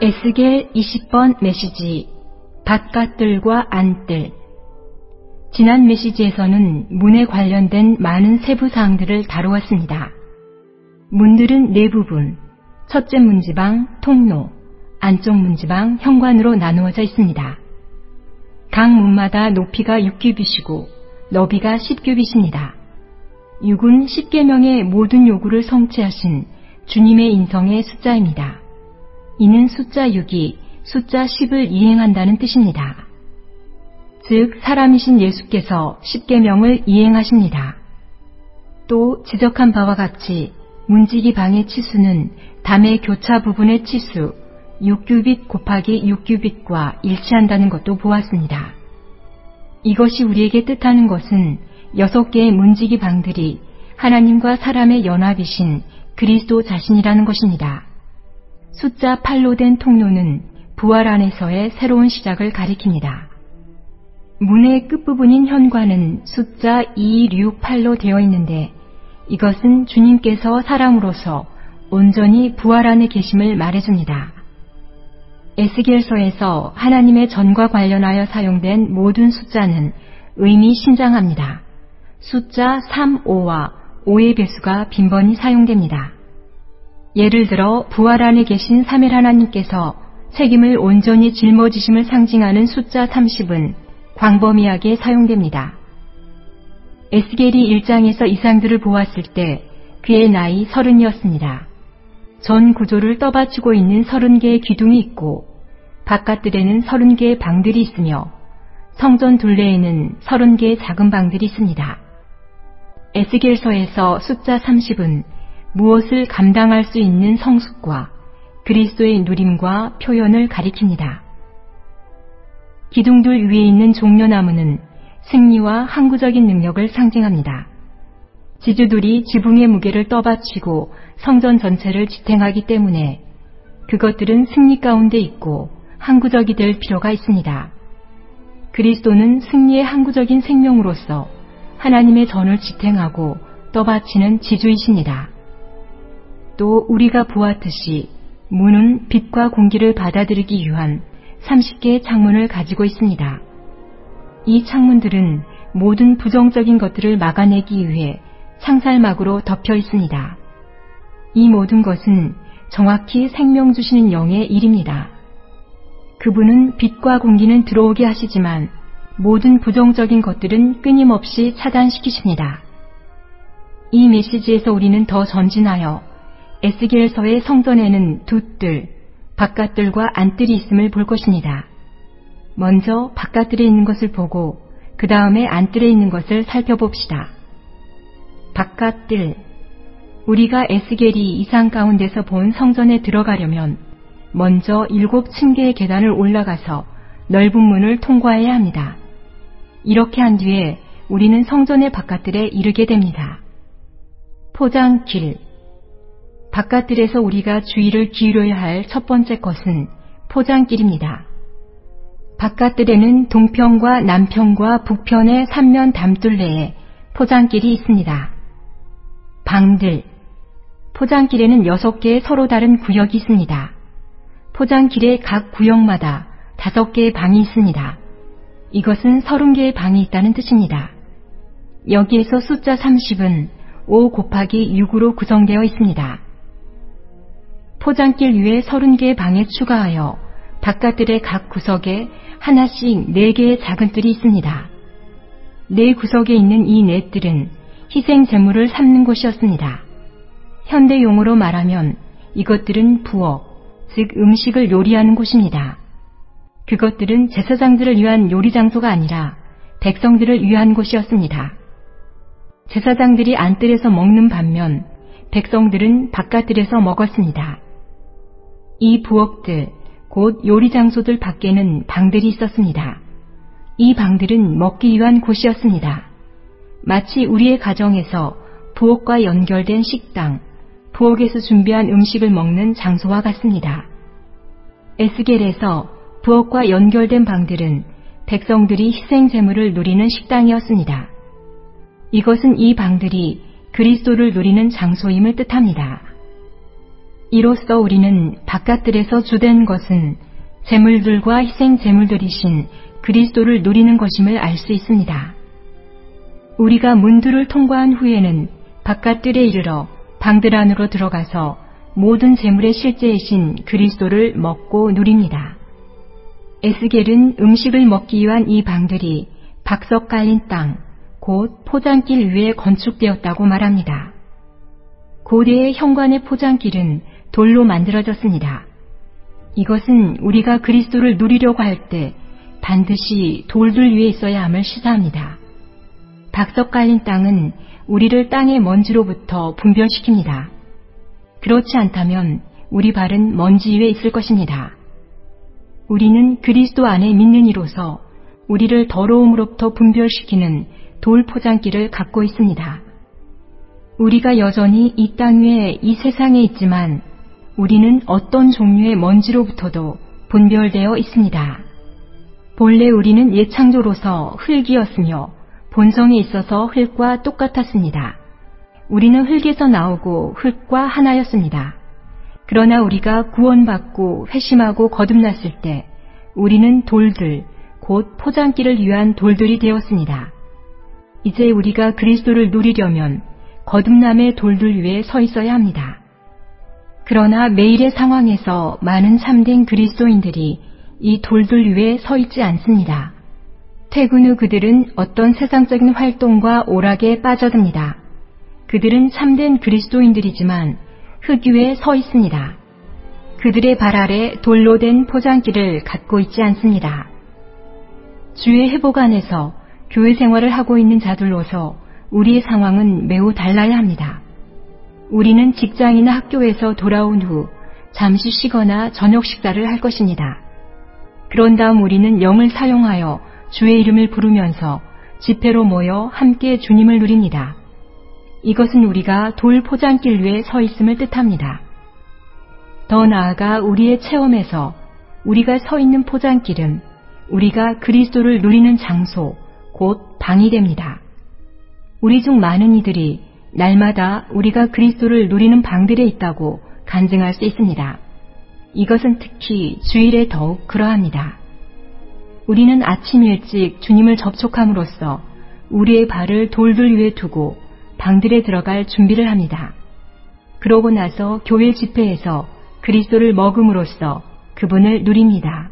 에스겔 20번 메시지 바깥뜰과 안뜰. 지난 메시지에서는 문에 관련된 많은 세부 사항들을 다루었습니다. 문들은 네 부분, 첫째 문지방, 통로, 안쪽 문지방, 현관으로 나누어져 있습니다. 각 문마다 높이가 6규빗이고 너비가 10규빗입니다. 6은 10계명의 모든 요구를 성취하신 주님의 인성의 숫자입니다. 이는 숫자 6이 숫자 10을 이행한다는 뜻입니다. 즉 사람이신 예수께서 10계명을 이행하십니다. 또 지적한 바와 같이 문지기 방의 치수는 담의 교차 부분의 치수 6규빗 곱하기 6규빗과 일치한다는 것도 보았습니다. 이것이 우리에게 뜻하는 것은 6개의 문지기 방들이 하나님과 사람의 연합이신 그리스도 자신이라는 것입니다. 숫자 8로 된 통로는 부활 안에서의 새로운 시작을 가리킵니다. 문의 끝부분인 현관은 숫자 2, 6, 8로 되어 있는데 이것은 주님께서 사람으로서 온전히 부활 안에 계심을 말해줍니다. 에스겔서에서 하나님의 전과 관련하여 사용된 모든 숫자는 의미심장합니다. 숫자 3, 5와 5의 배수가 빈번히 사용됩니다. 예를 들어 부활 안에 계신 삼일 하나님께서 책임을 온전히 짊어지심을 상징하는 숫자 30은 광범위하게 사용됩니다. 에스겔이 1장에서 이상들을 보았을 때 그의 나이 30이었습니다. 전 구조를 떠받치고 있는 30개의 기둥이 있고 바깥뜰에는 30개의 방들이 있으며 성전 둘레에는 30개의 작은 방들이 있습니다. 에스겔서에서 숫자 30은 무엇을 감당할 수 있는 성숙과 그리스도의 누림과 표현을 가리킵니다. 기둥들 위에 있는 종려나무는 승리와 항구적인 능력을 상징합니다. 지주들이 지붕의 무게를 떠받치고 성전 전체를 지탱하기 때문에 그것들은 승리 가운데 있고 항구적이 될 필요가 있습니다. 그리스도는 승리의 항구적인 생명으로서 하나님의 전을 지탱하고 떠받치는 지주이십니다. 또 우리가 보았듯이 문은 빛과 공기를 받아들이기 위한 30개의 창문을 가지고 있습니다. 이 창문들은 모든 부정적인 것들을 막아내기 위해 창살막으로 덮여 있습니다. 이 모든 것은 정확히 생명 주시는 영의 일입니다. 그분은 빛과 공기는 들어오게 하시지만 모든 부정적인 것들은 끊임없이 차단시키십니다. 이 메시지에서 우리는 더 전진하여 에스겔서의 성전에는 두 뜰, 바깥뜰과 안뜰이 있음을 볼 것입니다. 먼저 바깥뜰에 있는 것을 보고 그 다음에 안뜰에 있는 것을 살펴봅시다. 바깥뜰. 우리가 에스겔이 이상 가운데서 본 성전에 들어가려면 먼저 7층계의 계단을 올라가서 넓은 문을 통과해야 합니다. 이렇게 한 뒤에 우리는 성전의 바깥뜰에 이르게 됩니다. 포장길. 바깥뜰에서 우리가 주의를 기울여야 할 첫 번째 것은 포장길입니다. 바깥뜰에는 동편과 남편과 북편의 3면 담둘레에 포장길이 있습니다. 방들. 포장길에는 6개의 서로 다른 구역이 있습니다. 포장길의 각 구역마다 5개의 방이 있습니다. 이것은 30개의 방이 있다는 뜻입니다. 여기에서 숫자 30은 5 곱하기 6으로 구성되어 있습니다. 포장길 위에 30개의 방에 추가하여 바깥뜰의 각 구석에 하나씩 4개의 작은 뜰이 있습니다. 네 구석에 있는 이 네 뜰은 희생 제물을 삶는 곳이었습니다. 현대 용어로 말하면 이것들은 부엌, 즉 음식을 요리하는 곳입니다. 그것들은 제사장들을 위한 요리 장소가 아니라 백성들을 위한 곳이었습니다. 제사장들이 안뜰에서 먹는 반면 백성들은 바깥뜰에서 먹었습니다. 이 부엌들, 곧 요리 장소들 밖에는 방들이 있었습니다. 이 방들은 먹기 위한 곳이었습니다. 마치 우리의 가정에서 부엌과 연결된 식당, 부엌에서 준비한 음식을 먹는 장소와 같습니다. 에스겔에서 부엌과 연결된 방들은 백성들이 희생 제물을 누리는 식당이었습니다. 이것은 이 방들이 그리스도를 누리는 장소임을 뜻합니다. 이로써 우리는 바깥들에서 주된 것은 제물들과 희생 제물들이신 그리스도를 누리는 것임을 알 수 있습니다. 우리가 문들을 통과한 후에는 바깥들에 이르러 방들 안으로 들어가서 모든 제물의 실제이신 그리스도를 먹고 누립니다. 에스겔은 음식을 먹기 위한 이 방들이 박석 깔린 땅, 곧 포장길 위에 건축되었다고 말합니다. 고대의 현관의 포장길은 돌로 만들어졌습니다. 이것은 우리가 그리스도를 누리려고 할 때 반드시 돌들 위에 있어야 함을 시사합니다. 박석 깔린 땅은 우리를 땅의 먼지로부터 분별시킵니다. 그렇지 않다면 우리 발은 먼지 위에 있을 것입니다. 우리는 그리스도 안에 믿는 이로서 우리를 더러움으로부터 분별시키는 돌 포장기를 갖고 있습니다. 우리가 여전히 이 땅 위에 이 세상에 있지만 우리는 어떤 종류의 먼지로부터도 분별되어 있습니다. 본래 우리는 예창조로서 흙이었으며 본성에 있어서 흙과 똑같았습니다. 우리는 흙에서 나오고 흙과 하나였습니다. 그러나 우리가 구원받고 회심하고 거듭났을 때 우리는 돌들, 곧 포장기를 위한 돌들이 되었습니다. 이제 우리가 그리스도를 누리려면 거듭남의 돌들 위에 서 있어야 합니다. 그러나 매일의 상황에서 많은 참된 그리스도인들이 이 돌들 위에 서 있지 않습니다. 퇴근 후 그들은 어떤 세상적인 활동과 오락에 빠져듭니다. 그들은 참된 그리스도인들이지만 흙 위에 서 있습니다. 그들의 발 아래 돌로 된 포장기를 갖고 있지 않습니다. 주의 회복 안에서 교회 생활을 하고 있는 자들로서 우리의 상황은 매우 달라야 합니다. 우리는 직장이나 학교에서 돌아온 후 잠시 쉬거나 저녁 식사를 할 것입니다. 그런 다음 우리는 영을 사용하여 주의 이름을 부르면서 집회로 모여 함께 주님을 누립니다. 이것은 우리가 돌 포장길 위에 서 있음을 뜻합니다. 더 나아가 우리의 체험에서 우리가 서 있는 포장길은 우리가 그리스도를 누리는 장소, 곧 방이 됩니다. 우리 중 많은 이들이 날마다 우리가 그리스도를 누리는 방들에 있다고 간증할 수 있습니다. 이것은 특히 주일에 더욱 그러합니다. 우리는 아침 일찍 주님을 접촉함으로써 우리의 발을 돌들 위에 두고 방들에 들어갈 준비를 합니다. 그러고 나서 교회 집회에서 그리스도를 먹음으로써 그분을 누립니다.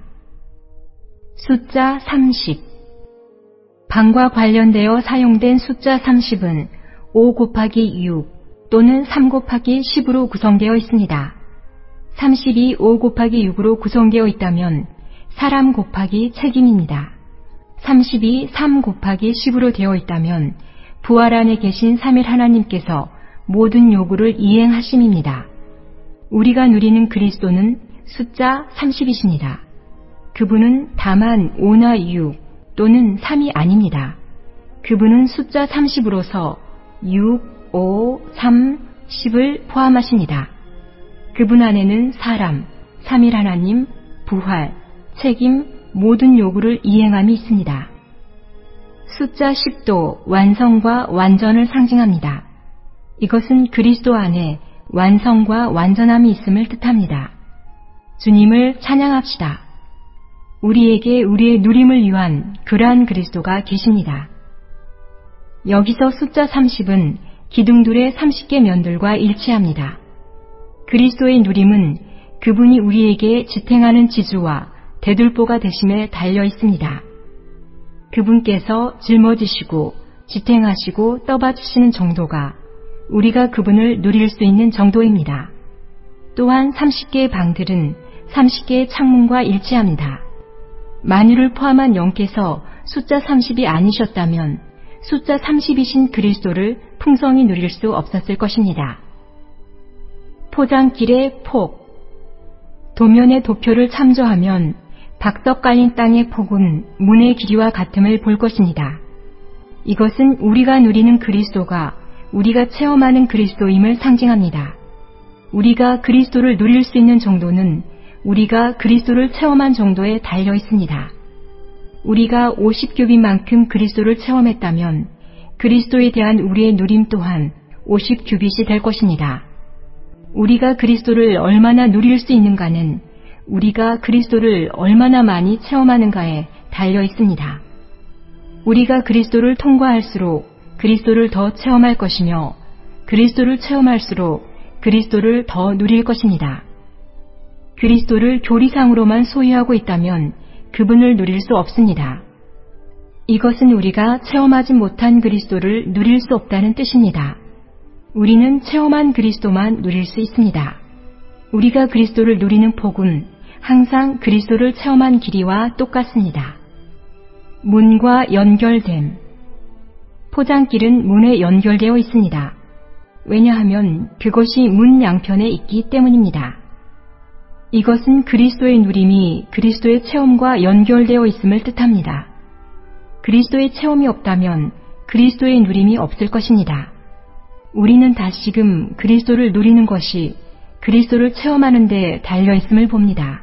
숫자 30. 방과 관련되어 사용된 숫자 30은 5 곱하기 6 또는 3 곱하기 10으로 구성되어 있습니다. 30이 5 곱하기 6으로 구성되어 있다면 사람 곱하기 책임입니다. 30이 3 곱하기 10으로 되어 있다면 부활 안에 계신 3일 하나님께서 모든 요구를 이행하심입니다. 우리가 누리는 그리스도는 숫자 30이십니다. 그분은 다만 5나 6 또는 3이 아닙니다. 그분은 숫자 30으로서 6, 5, 3, 10을 포함하십니다. 그분 안에는 사람, 3일 하나님, 부활, 책임, 모든 요구를 이행함이 있습니다. 숫자 10도 완성과 완전을 상징합니다. 이것은 그리스도 안에 완성과 완전함이 있음을 뜻합니다. 주님을 찬양합시다. 우리에게 우리의 누림을 위한 그러한 그리스도가 계십니다. 여기서 숫자 30은 기둥둘의 30개 면들과 일치합니다. 그리스도의 누림은 그분이 우리에게 지탱하는 지주와 대들보가 되심에 달려 있습니다. 그분께서 짊어지시고 지탱하시고 떠받치시는 정도가 우리가 그분을 누릴 수 있는 정도입니다. 또한 30개의 방들은 30개의 창문과 일치합니다. 만유를 포함한 영께서 숫자 30이 아니셨다면 숫자 30이신 그리스도를 풍성히 누릴 수 없었을 것입니다. 포장길의 폭. 도면의 도표를 참조하면 박석 깔린 땅의 폭은 문의 길이와 같음을 볼 것입니다. 이것은 우리가 누리는 그리스도가 우리가 체험하는 그리스도임을 상징합니다. 우리가 그리스도를 누릴 수 있는 정도는 우리가 그리스도를 체험한 정도에 달려 있습니다. 우리가 50규빗만큼 그리스도를 체험했다면 그리스도에 대한 우리의 누림 또한 50규빗이 될 것입니다. 우리가 그리스도를 얼마나 누릴 수 있는가는 우리가 그리스도를 얼마나 많이 체험하는가에 달려 있습니다. 우리가 그리스도를 통과할수록 그리스도를 더 체험할 것이며 그리스도를 체험할수록 그리스도를 더 누릴 것입니다. 그리스도를 교리상으로만 소유하고 있다면 그분을 누릴 수 없습니다. 이것은 우리가 체험하지 못한 그리스도를 누릴 수 없다는 뜻입니다. 우리는 체험한 그리스도만 누릴 수 있습니다. 우리가 그리스도를 누리는 폭은 항상 그리스도를 체험한 길이와 똑같습니다. 문과 연결됨. 포장길은 문에 연결되어 있습니다. 왜냐하면 그것이 문 양편에 있기 때문입니다. 이것은 그리스도의 누림이 그리스도의 체험과 연결되어 있음을 뜻합니다. 그리스도의 체험이 없다면 그리스도의 누림이 없을 것입니다. 우리는 다시금 그리스도를 누리는 것이 그리스도를 체험하는 데 달려 있음을 봅니다.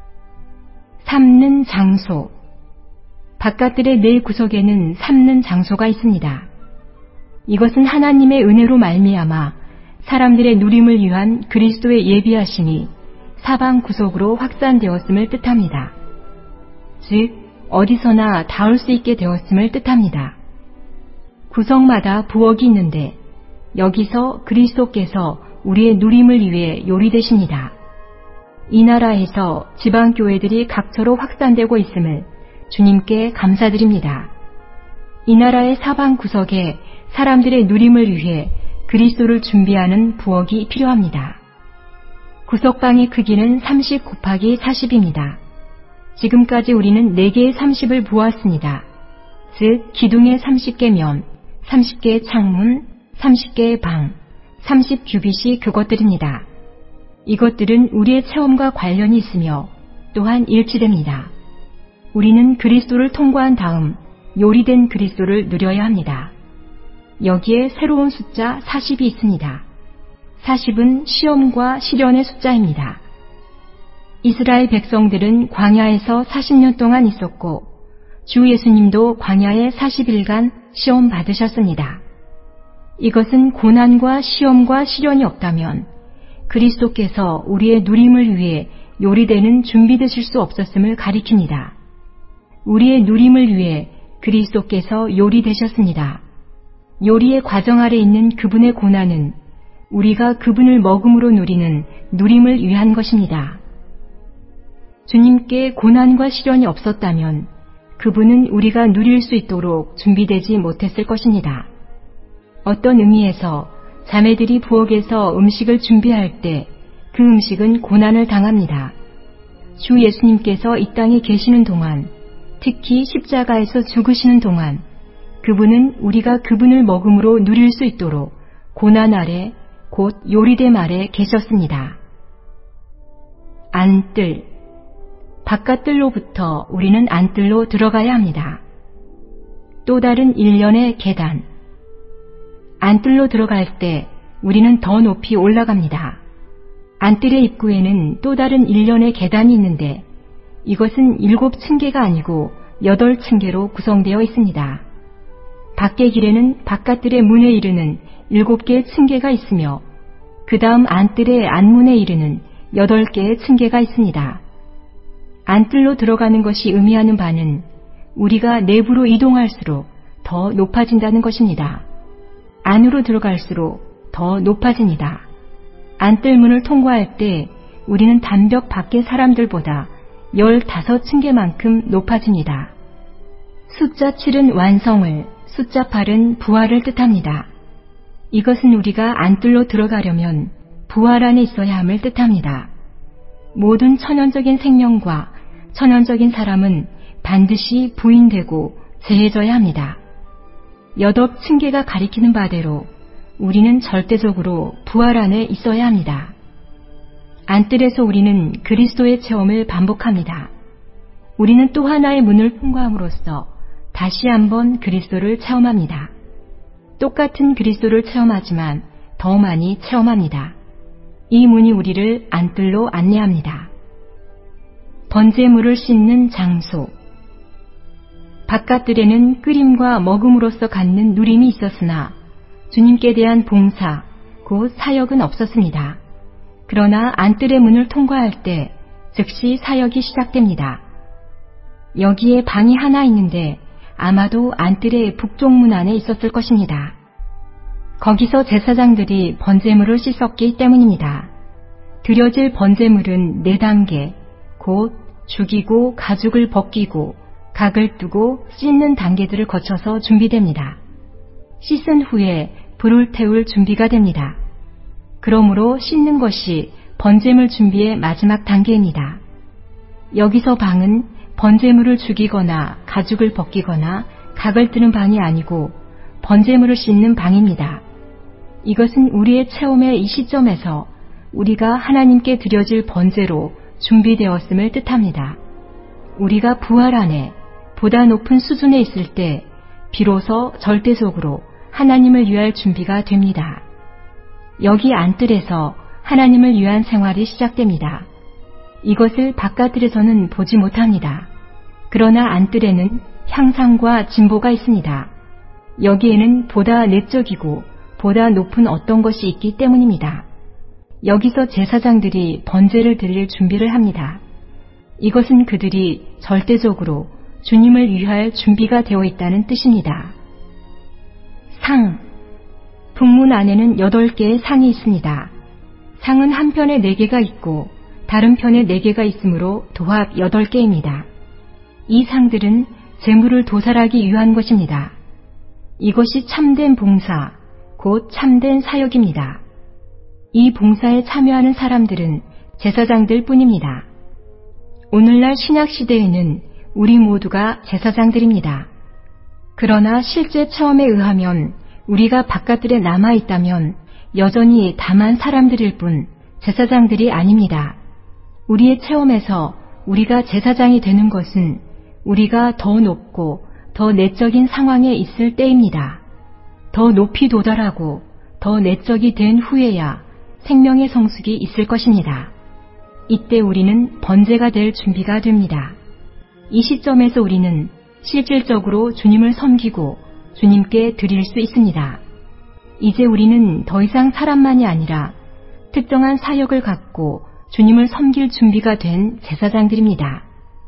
삼는 장소. 바깥들의 네 구석에는 삼는 장소가 있습니다. 이것은 하나님의 은혜로 말미암아 사람들의 누림을 위한 그리스도의 예비하심이 사방 구석으로 확산되었음을 뜻합니다. 즉 어디서나 닿을 수 있게 되었음을 뜻합니다. 구석마다 부엌이 있는데 여기서 그리스도께서 우리의 누림을 위해 요리되십니다. 이 나라에서 지방교회들이 각처로 확산되고 있음을 주님께 감사드립니다. 이 나라의 사방 구석에 사람들의 누림을 위해 그리스도를 준비하는 부엌이 필요합니다. 구석방의 크기는 30 곱하기 40입니다. 지금까지 우리는 4개의 30을 보았습니다. 즉 기둥의 30개 면, 30개의 창문, 30개의 방, 30규빗이 그것들입니다. 이것들은 우리의 체험과 관련이 있으며 또한 일치됩니다. 우리는 그리스도를 통과한 다음 요리된 그리스도를 누려야 합니다. 여기에 새로운 숫자 40이 있습니다. 40은 시험과 시련의 숫자입니다. 이스라엘 백성들은 광야에서 40년 동안 있었고 주 예수님도 광야에 40일간 시험 받으셨습니다. 이것은 고난과 시험과 시련이 없다면 그리스도께서 우리의 누림을 위해 요리되는 준비되실 수 없었음을 가리킵니다. 우리의 누림을 위해 그리스도께서 요리되셨습니다. 요리의 과정 아래 있는 그분의 고난은 우리가 그분을 먹음으로 누리는 누림을 위한 것입니다. 주님께 고난과 시련이 없었다면 그분은 우리가 누릴 수 있도록 준비되지 못했을 것입니다. 어떤 의미에서 자매들이 부엌에서 음식을 준비할 때 그 음식은 고난을 당합니다. 주 예수님께서 이 땅에 계시는 동안, 특히 십자가에서 죽으시는 동안 그분은 우리가 그분을 먹음으로 누릴 수 있도록 고난 아래 곧 요리됨 아래 계셨습니다. 안뜰. 바깥뜰로부터 우리는 안뜰로 들어가야 합니다. 또 다른 일련의 계단. 안뜰로 들어갈 때 우리는 더 높이 올라갑니다. 안뜰의 입구에는 또 다른 일련의 계단이 있는데 이것은 7층계가 아니고 8층계로 구성되어 있습니다. 밖의 길에는 바깥뜰의 문에 이르는 7개의 층계가 있으며 그 다음 안뜰의 안문에 이르는 8개의 층계가 있습니다. 안뜰로 들어가는 것이 의미하는 바는 우리가 내부로 이동할수록 더 높아진다는 것입니다. 안으로 들어갈수록 더 높아집니다. 안뜰문을 통과할 때 우리는 단벽 밖의 사람들보다 15층계만큼 높아집니다. 숫자 7은 완성을, 숫자 8은 부활을 뜻합니다. 이것은 우리가 안뜰로 들어가려면 부활 안에 있어야 함을 뜻합니다. 모든 천연적인 생명과 천연적인 사람은 반드시 부인되고 제해져야 합니다. 8층계가 가리키는 바대로 우리는 절대적으로 부활 안에 있어야 합니다. 안뜰에서 우리는 그리스도의 체험을 반복합니다. 우리는 또 하나의 문을 통과함으로써 다시 한번 그리스도를 체험합니다. 똑같은 그리스도를 체험하지만 더 많이 체험합니다. 이 문이 우리를 안뜰로 안내합니다. 번제물을 씻는 장소. 바깥들에는 끓임과 먹음으로써 갖는 누림이 있었으나 주님께 대한 봉사, 곧 사역은 없었습니다. 그러나 안뜰의 문을 통과할 때 즉시 사역이 시작됩니다. 여기에 방이 하나 있는데 아마도 안뜰의 북쪽 문 안에 있었을 것입니다. 거기서 제사장들이 번제물을 씻었기 때문입니다. 드려질 번제물은 4단계, 곧 죽이고 가죽을 벗기고 각을 뜨고 씻는 단계들을 거쳐서 준비됩니다. 씻은 후에 불을 태울 준비가 됩니다. 그러므로 씻는 것이 번제물 준비의 마지막 단계입니다. 여기서 방은 번제물을 죽이거나 가죽을 벗기거나 각을 뜨는 방이 아니고 번제물을 씻는 방입니다. 이것은 우리의 체험의 이 시점에서 우리가 하나님께 드려질 번제로 준비되었음을 뜻합니다. 우리가 부활 안에 보다 높은 수준에 있을 때 비로소 절대적으로 하나님을 위할 준비가 됩니다. 여기 안뜰에서 하나님을 위한 생활이 시작됩니다. 이것을 바깥뜰에서는 보지 못합니다. 그러나 안뜰에는 향상과 진보가 있습니다. 여기에는 보다 내적이고 보다 높은 어떤 것이 있기 때문입니다. 여기서 제사장들이 번제를 드릴 준비를 합니다. 이것은 그들이 절대적으로 주님을 위할 준비가 되어 있다는 뜻입니다. 상. 북문 안에는 8개의 상이 있습니다. 상은 한편에 4개가 있고 다른 편에 4개가 있으므로 도합 8개입니다. 이 상들은 재물을 도살하기 위한 것입니다. 이것이 참된 봉사, 곧 참된 사역입니다. 이 봉사에 참여하는 사람들은 제사장들 뿐입니다. 오늘날 신약시대에는 우리 모두가 제사장들입니다. 그러나 실제 체험에 의하면 우리가 바깥들에 남아있다면 여전히 다만 사람들일 뿐 제사장들이 아닙니다. 우리의 체험에서 우리가 제사장이 되는 것은 우리가 더 높고 더 내적인 상황에 있을 때입니다. 더 높이 도달하고 더 내적이 된 후에야 생명의 성숙이 있을 것입니다. 이때 우리는 번제가 될 준비가 됩니다. 이 시점에서 우리는 실질적으로 주님을 섬기고 주님께 드릴 수 있습니다. 이제 우리는 더 이상 사람만이 아니라 특정한 사역을 갖고 주님을 섬길 준비가 된 제사장들입니다.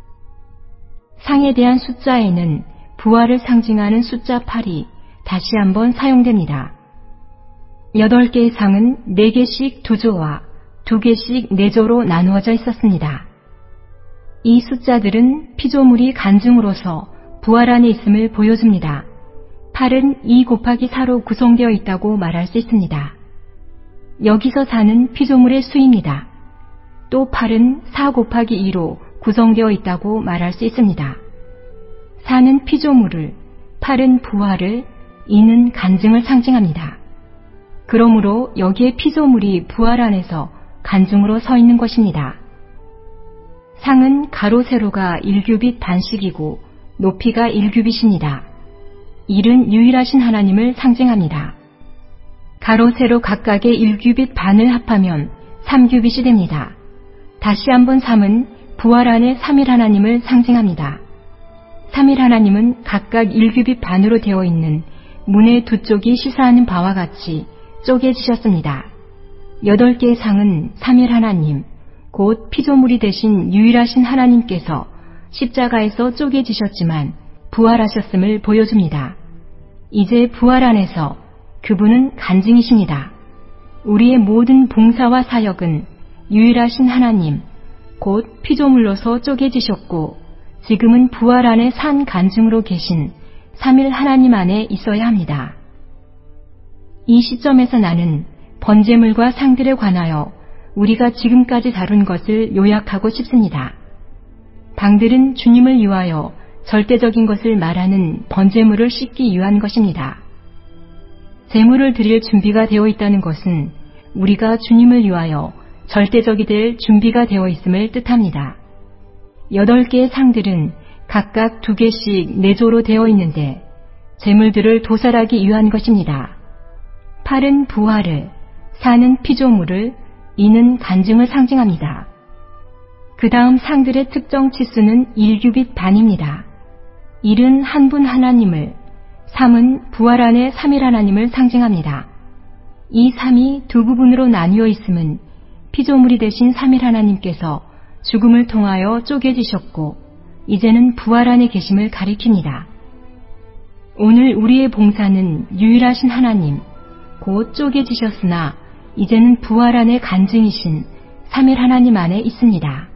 상에 대한 숫자에는 부활을 상징하는 숫자 8이 다시 한번 사용됩니다. 8개의 상은 4개씩 2조와 2개씩 4조로 나누어져 있었습니다. 이 숫자들은 피조물이 간증으로서 부활 안에 있음을 보여줍니다. 8은 2 곱하기 4로 구성되어 있다고 말할 수 있습니다. 여기서 4는 피조물의 수입니다. 또 8은 4 곱하기 2로 구성되어 있다고 말할 수 있습니다. 4는 피조물을, 8은 부활을, 2는 간증을 상징합니다. 그러므로 여기에 피조물이 부활 안에서 간증으로 서 있는 것입니다. 상은 가로 세로가 1규빗 반씩이고 높이가 1규빗입니다. 1은 유일하신 하나님을 상징합니다. 가로 세로 각각의 1규빗 반을 합하면 3규빗이 됩니다. 다시 한번 3은 부활 안에 3일 하나님을 상징합니다. 3일 하나님은 각각 1규빗 반으로 되어 있는 문의 두 쪽이 시사하는 바와 같이 쪼개지셨습니다. 8개의 상은 3일 하나님, 곧 피조물이 되신 유일하신 하나님께서 십자가에서 쪼개지셨지만 부활하셨음을 보여줍니다. 이제 부활 안에서 그분은 간증이십니다. 우리의 모든 봉사와 사역은 유일하신 하나님, 곧 피조물로서 쪼개지셨고 지금은 부활 안에 산 간증으로 계신 3일 하나님 안에 있어야 합니다. 이 시점에서 나는 번제물과 상들에 관하여 우리가 지금까지 다룬 것을 요약하고 싶습니다. 방들은 주님을 위하여 절대적인 것을 말하는 번제물을 씻기 위한 것입니다. 제물을 드릴 준비가 되어 있다는 것은 우리가 주님을 위하여 절대적이 될 준비가 되어 있음을 뜻합니다. 8개의 상들은 각각 2개씩 4조로 되어 있는데 제물들을 도살하기 위한 것입니다. 8은 부활을, 4는 피조물을, 2는 간증을 상징합니다. 그 다음 상들의 특정 치수는 1규빗 반입니다. 1은 한 분 하나님을, 3은 부활 안에 3일 하나님을 상징합니다. 이 3이 두 부분으로 나뉘어 있음은 피조물이 되신 3일 하나님께서 죽음을 통하여 쪼개지셨고 이제는 부활 안에 계심을 가리킵니다. 오늘 우리의 봉사는 유일하신 하나님, 곧 쪼개지셨으나 이제는 부활 안에 간증이신 3일 하나님 안에 있습니다.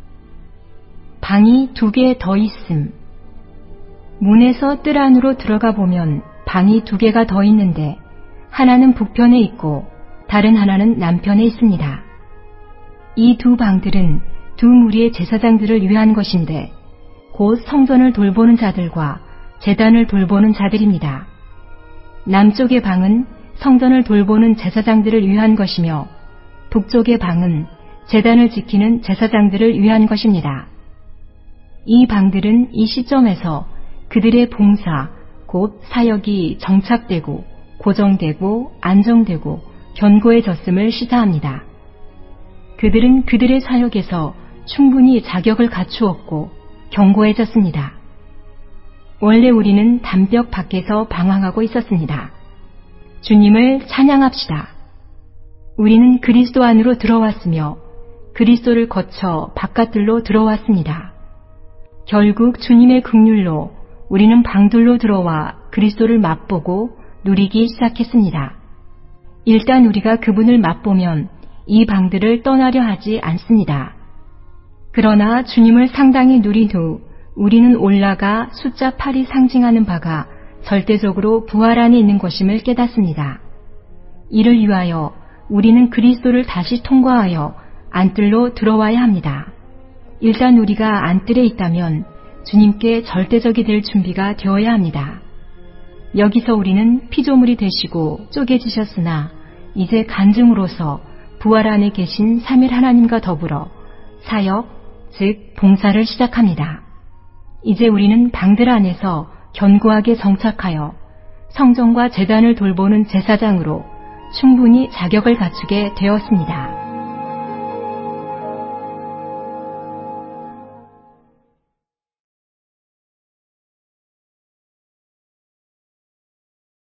방이 2개 더 있음. 문에서 뜰 안으로 들어가 보면 방이 2개가 더 있는데 하나는 북편에 있고 다른 하나는 남편에 있습니다. 이 2 방들은 2 무리의 제사장들을 위한 것인데 곧 성전을 돌보는 자들과 제단을 돌보는 자들입니다. 남쪽의 방은 성전을 돌보는 제사장들을 위한 것이며 북쪽의 방은 제단을 지키는 제사장들을 위한 것입니다. 이 방들은 이 시점에서 그들의 봉사, 곧 사역이 정착되고 고정되고 안정되고 견고해졌음을 시사합니다. 그들은 그들의 사역에서 충분히 자격을 갖추었고 견고해졌습니다. 원래 우리는 담벽 밖에서 방황하고 있었습니다. 주님을 찬양합시다. 우리는 그리스도 안으로 들어왔으며 그리스도를 거쳐 바깥들로 들어왔습니다. 결국 주님의 긍휼로 우리는 방들로 들어와 그리스도를 맛보고 누리기 시작했습니다. 일단 우리가 그분을 맛보면 이 방들을 떠나려 하지 않습니다. 그러나 주님을 상당히 누린 후 우리는 올라가 숫자 8이 상징하는 바가 절대적으로 부활 안에 있는 것임을 깨닫습니다. 이를 위하여 우리는 그리스도를 다시 통과하여 안뜰로 들어와야 합니다. 일단 우리가 안뜰에 있다면 주님께 절대적이 될 준비가 되어야 합니다. 여기서 우리는 피조물이 되시고 쪼개지셨으나 이제 간증으로서 부활 안에 계신 3일 하나님과 더불어 사역, 즉 봉사를 시작합니다. 이제 우리는 방들 안에서 견고하게 정착하여 성전과 제단을 돌보는 제사장으로 충분히 자격을 갖추게 되었습니다.